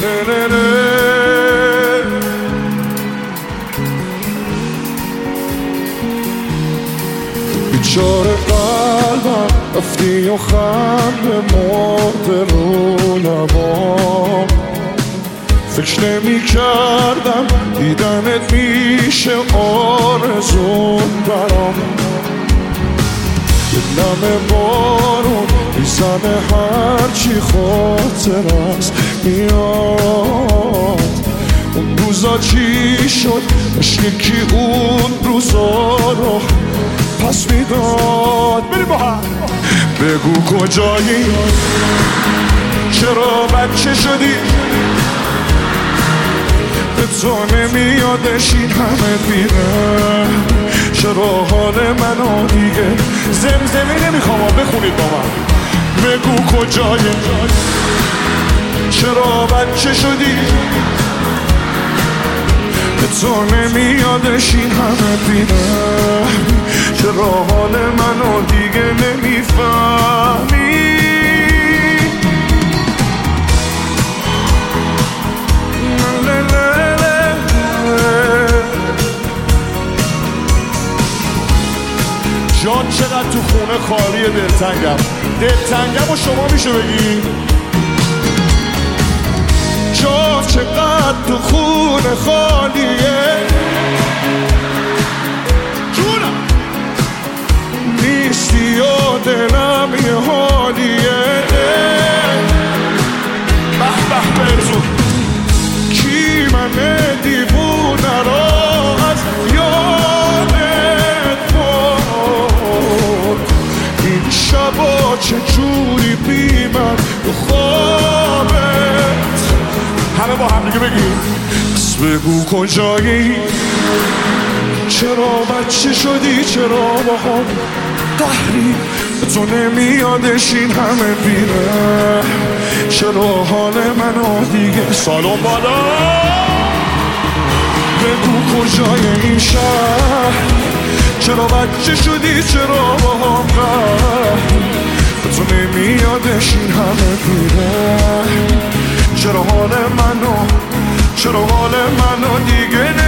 بیچاره قلبم رفتی و خنده مرده رو لبام فکر نمی کردم دیدنت میشه آرزون برام دلم بارون میزنه هرچی خاطر است میاد اون روزا چی شد باش یکی اون روزا رو پس میداد بریم با هم بگو کجایی چرا بچه شدی به تو نمیادش این همه میره چرا حال منو دیگه زمزمی نمیخوام بخونید با من بگو کجایی چرا بچه شدی به تو نمیادش این همه میره چرا حال منو دیگه نمیفهمی جان چقدر تو خونه خالیه دلتنگم و شما میشه بگی جان چقدر تو خونه خالیه جونم نیستی و دلم یه حالیه به به برزون کی من دیوونه را از یادت برد این شبا چجوری بی من تو خوابت همه با هم دیگه بگیم بس بگو کجایی چرا بچه شدی چرا با هم قهری تو نمیادش این همه بیره چرا حال منو دیگه سالون بالا بگو کجای این شهر چرا بچه شدی چرا با هم قهری تو نمیادش این همه بیره چرا حال منو دیگه